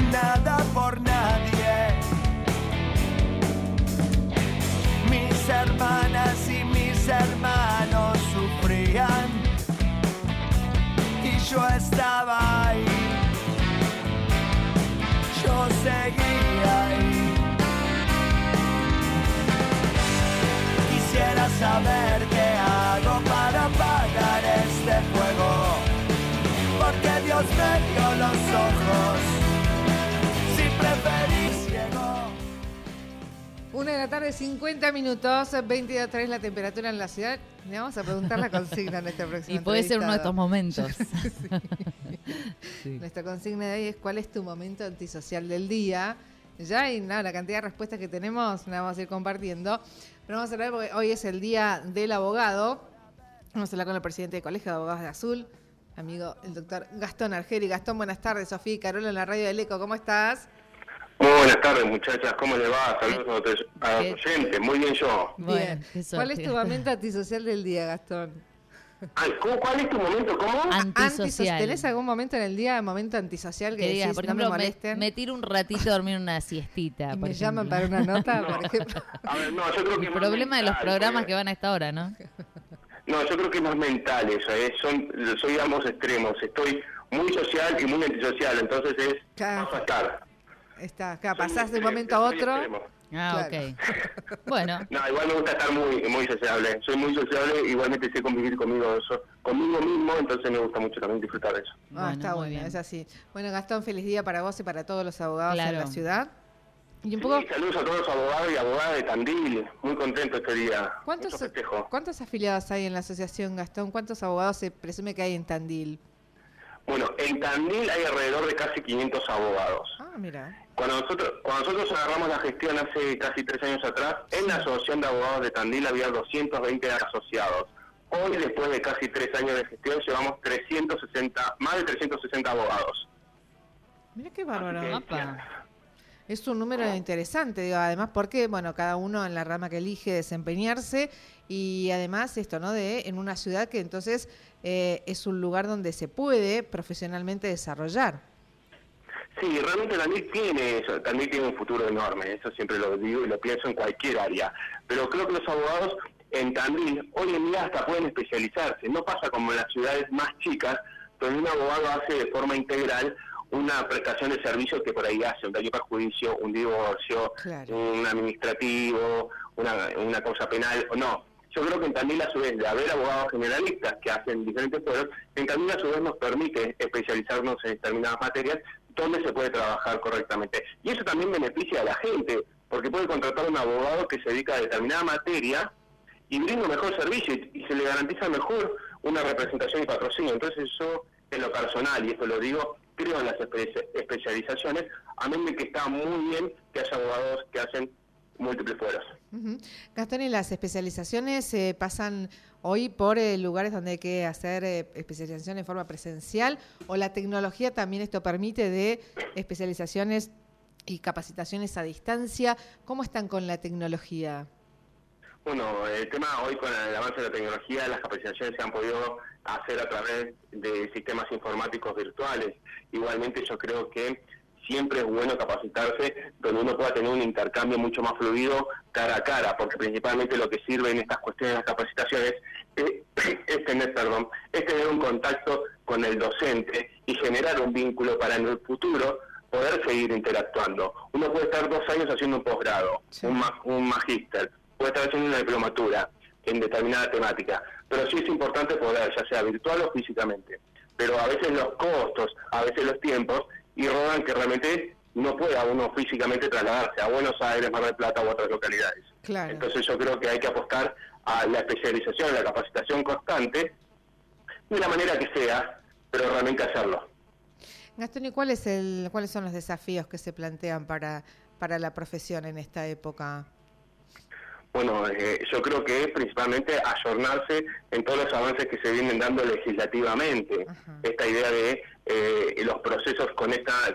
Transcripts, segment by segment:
nada por nadie. Mis hermanas y mis hermanos sufrían y yo estaba ahí, yo seguía ahí. Quisiera saber qué hago para apagar este fuego, porque Dios me dio los ojos, si preferís ciego. 1:50 p.m, 22:03 la temperatura en la ciudad. Le vamos a preguntar la consigna en este próximo Y puede ser uno de estos momentos. Sí. Nuestra consigna de hoy es: ¿cuál es tu momento antisocial del día? Ya hay la cantidad de respuestas que tenemos, la vamos a ir compartiendo. Pero vamos a hablar porque hoy es el día del abogado. Vamos a hablar con el presidente del Colegio de Abogados de Azul, amigo el doctor Gastón Argeri. Gastón, buenas tardes. Sofía y Carola en la radio del ECO, ¿cómo estás? Muy buenas tardes, muchachas, ¿cómo le va? Saludos a los oyentes, muy bien yo. Bien. ¿Cuál es tu momento antisocial del día, Gastón? Ay, ¿cuál es tu momento? ¿Cómo? Antisocial. ¿Tenés algún momento en el día, momento antisocial que decís, por no ejemplo, me molesten? me tiro un ratito a dormir una siestita, ¿Y por me ejemplo. llaman para una nota, por ejemplo? A ver, no, yo creo que El problema de los programas que van a esta hora, ¿no? No, yo creo que es más mental eso, soy ambos extremos, estoy muy social y muy antisocial, entonces es Claro. pasar. Está acá, pasás de un momento a otro. Ah, Claro. ok. Bueno. No, igual me gusta estar muy sociable, soy muy sociable, igualmente sé convivir conmigo mismo, entonces me gusta mucho también disfrutar de eso. Ah, está muy bueno, bien. es así. Bueno, Gastón, feliz día para vos y para todos los abogados Claro. en la ciudad. Y un poco, Sí, saludos a todos los abogados y abogadas de Tandil, muy contento este día. ¿cuántos Mucho festejo. afiliados hay en la asociación, Gastón? ¿Cuántos abogados se presume que hay en Tandil? Bueno, en Tandil hay alrededor de casi 500 abogados. Ah, mira. Cuando nosotros agarramos la gestión hace casi 3 años atrás, en la Asociación de Abogados de Tandil había 220 asociados. Hoy, después de casi 3 años de gestión, llevamos más de 360 abogados. Mira qué bárbaro. Así que, Es un número interesante, digo, además porque, bueno, cada uno en la rama que elige desempeñarse y además esto, ¿no? En una ciudad que entonces es un lugar donde se puede profesionalmente desarrollar. Sí, realmente Tandil tiene eso, Tandil tiene un futuro enorme, eso siempre lo digo y lo pienso en cualquier área, pero creo que los abogados en Tandil hoy en día hasta pueden especializarse, no pasa como en las ciudades más chicas, donde un abogado hace de forma integral una prestación de servicios que por ahí hace, un daño perjuicio, un divorcio, Claro. un administrativo, una causa penal, o no. Yo creo que en Tandil, a su vez, de haber abogados generalistas que hacen diferentes cosas, en Tandil a su vez nos permite especializarnos en determinadas materias donde se puede trabajar correctamente. Y eso también beneficia a la gente, porque puede contratar un abogado que se dedica a determinada materia y brinda un mejor servicio y se le garantiza mejor una representación y patrocinio. Entonces yo, en lo personal, y esto lo digo, creo en las especializaciones, a mí me que está muy bien que haya abogados que hacen múltiples fueros. Uh-huh. Gastón, ¿y las especializaciones pasan hoy por lugares donde hay que hacer especialización en forma presencial, o la tecnología también esto permite de especializaciones y capacitaciones a distancia? ¿Cómo están con la tecnología? Bueno, el tema hoy con el avance de la tecnología, las capacitaciones se han podido hacer a través de sistemas informáticos virtuales. Igualmente yo creo que siempre es bueno capacitarse donde uno pueda tener un intercambio mucho más fluido cara a cara, porque principalmente lo que sirve en estas cuestiones de las capacitaciones es tener un contacto con el docente y generar un vínculo para en el futuro poder seguir interactuando. Uno puede estar 2 años haciendo un posgrado, sí, un magíster, puede estar haciendo una diplomatura en determinada temática, pero sí es importante poder, ya sea virtual o físicamente. Pero a veces los costos, a veces los tiempos, irrogan que realmente no pueda uno físicamente trasladarse a Buenos Aires, Mar del Plata u otras localidades. Claro. Entonces yo creo que hay que apostar a la especialización, a la capacitación constante, de la manera que sea, pero realmente hacerlo. Gastón, ¿y cuáles son los desafíos que se plantean para la profesión en esta época? Bueno, yo creo que es principalmente ayornarse en todos los avances que se vienen dando legislativamente. Ajá. Esta idea de los procesos con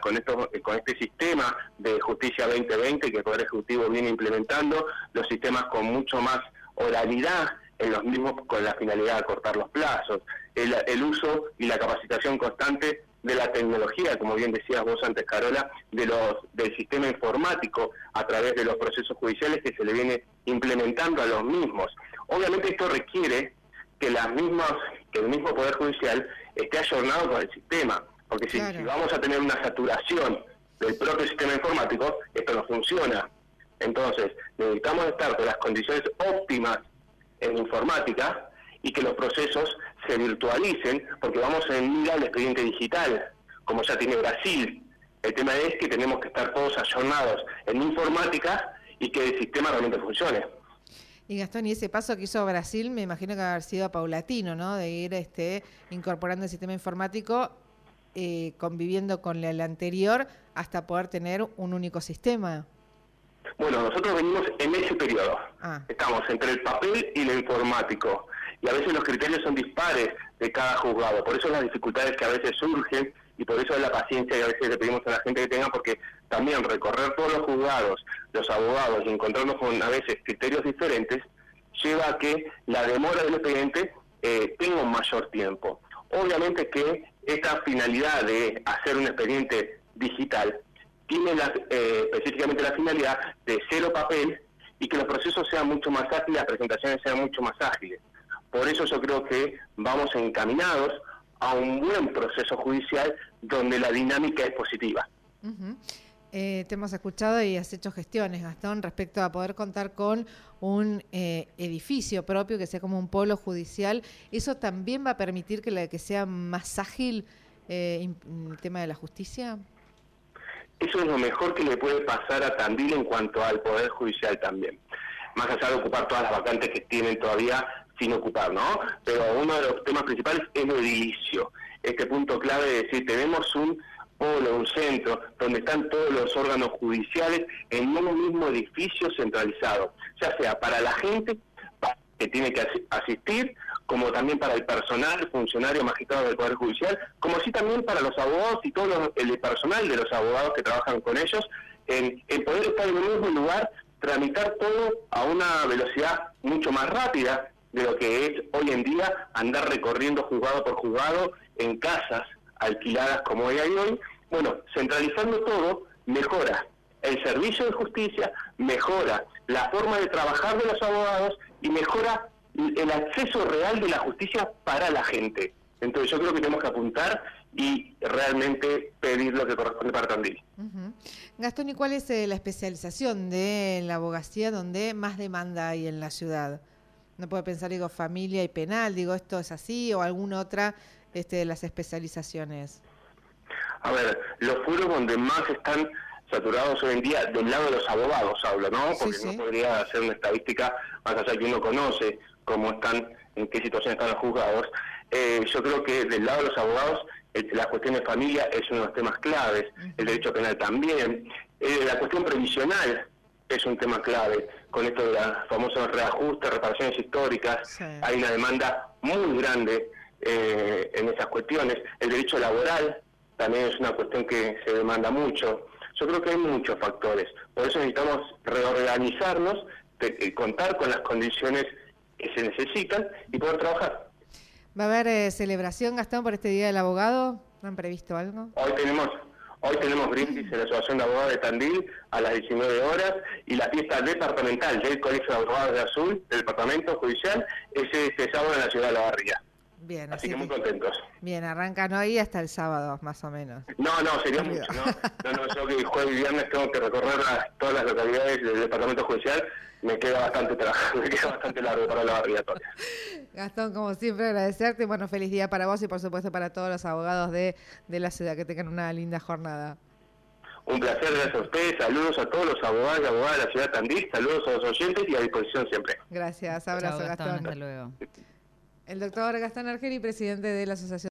este sistema de Justicia 2020 que el Poder Ejecutivo viene implementando, los sistemas con mucho más oralidad en los mismos, con la finalidad de acortar los plazos, el uso y la capacitación constante de la tecnología, como bien decías vos antes, Carola, del sistema informático a través de los procesos judiciales que se le viene implementando a los mismos. Obviamente esto requiere que el mismo Poder Judicial esté ayornado con el sistema, porque si vamos a tener una saturación del propio sistema informático, esto no funciona. Entonces, necesitamos estar con las condiciones óptimas en informática y que los procesos se virtualicen, porque vamos a ir al expediente digital, como ya tiene Brasil. El tema es que tenemos que estar todos ayornados en informática y que el sistema realmente funcione. Y Gastón, y ese paso que hizo Brasil, me imagino que va a haber sido paulatino, ¿no? De ir incorporando el sistema informático, conviviendo con el anterior, hasta poder tener un único sistema. Bueno, nosotros venimos en ese periodo. Estamos entre el papel y lo informático. Y a veces los criterios son dispares de cada juzgado. Por eso las dificultades que a veces surgen y por eso es la paciencia que a veces le pedimos a la gente que tenga, porque también recorrer todos los juzgados, los abogados y encontrarnos con a veces criterios diferentes, lleva a que la demora del expediente tenga un mayor tiempo. Obviamente que esta finalidad de hacer un expediente digital tiene específicamente la finalidad de cero papel y que los procesos sean mucho más ágiles, las presentaciones sean mucho más ágiles. Por eso yo creo que vamos encaminados a un buen proceso judicial donde la dinámica es positiva. Te hemos escuchado y has hecho gestiones, Gastón, respecto a poder contar con un edificio propio que sea como un polo judicial. ¿Eso también va a permitir que sea más ágil el tema de la justicia? Eso es lo mejor que le puede pasar a Tandil en cuanto al Poder Judicial también. Más allá de ocupar todas las vacantes que tienen todavía sin ocupar, ¿no? Pero uno de los temas principales es lo edilicio. Este punto clave de decir, tenemos un polo, un centro, donde están todos los órganos judiciales en un mismo edificio centralizado, ya sea para la gente que tiene que asistir, como también para el personal, funcionario, magistrado del Poder Judicial, como así también para los abogados y todo el personal de los abogados que trabajan con ellos, en poder estar en un mismo lugar, tramitar todo a una velocidad mucho más rápida de lo que es hoy en día andar recorriendo juzgado por juzgado en casas alquiladas como hay hoy. Bueno, centralizando todo mejora el servicio de justicia, mejora la forma de trabajar de los abogados y mejora el acceso real de la justicia para la gente. Entonces yo creo que tenemos que apuntar y realmente pedir lo que corresponde para Tandil. Gastón, ¿y cuál es la especialización de la abogacía donde más demanda hay en la ciudad? No puedo pensar, familia y penal, ¿esto es así o alguna otra de las especializaciones? A ver, los fueros donde más están saturados hoy en día, del lado de los abogados hablo, ¿no? Porque no podría hacer una estadística más allá que uno conoce cómo están, en qué situación están los juzgados. Yo creo que del lado de los abogados, la cuestión de familia es uno de los temas claves, el derecho penal también, la cuestión previsional es un tema clave, con esto de los famosos reajustes, reparaciones históricas, hay una demanda muy grande en esas cuestiones. El derecho laboral también es una cuestión que se demanda mucho. Yo creo que hay muchos factores, por eso necesitamos reorganizarnos, contar con las condiciones que se necesitan y poder trabajar. ¿Va a haber celebración, Gastón, por este Día del Abogado? ¿No han previsto algo? Hoy tenemos brindis en la Asociación de Abogados de Tandil a las 19 horas y la fiesta departamental del Colegio de Abogados de Azul, del Departamento Judicial, es este sábado en la ciudad de La Barría. Bien, así que muy contentos. Bien, arrancan hoy hasta el sábado, más o menos. No, sería mucho, ¿no? Yo que jueves y viernes tengo que recorrer todas las localidades del Departamento Judicial, me queda bastante largo para La Barría todavía. Gastón, como siempre, agradecerte. Bueno, feliz día para vos y por supuesto para todos los abogados de la ciudad. Que tengan una linda jornada. Un placer, gracias a ustedes. Saludos a todos los abogados y abogadas de la ciudad de Tandil. Saludos a los oyentes y a disposición siempre. Gracias, abrazo. Chao, Gastón. Hasta luego. El doctor Gastón Argeri, presidente de la Asociación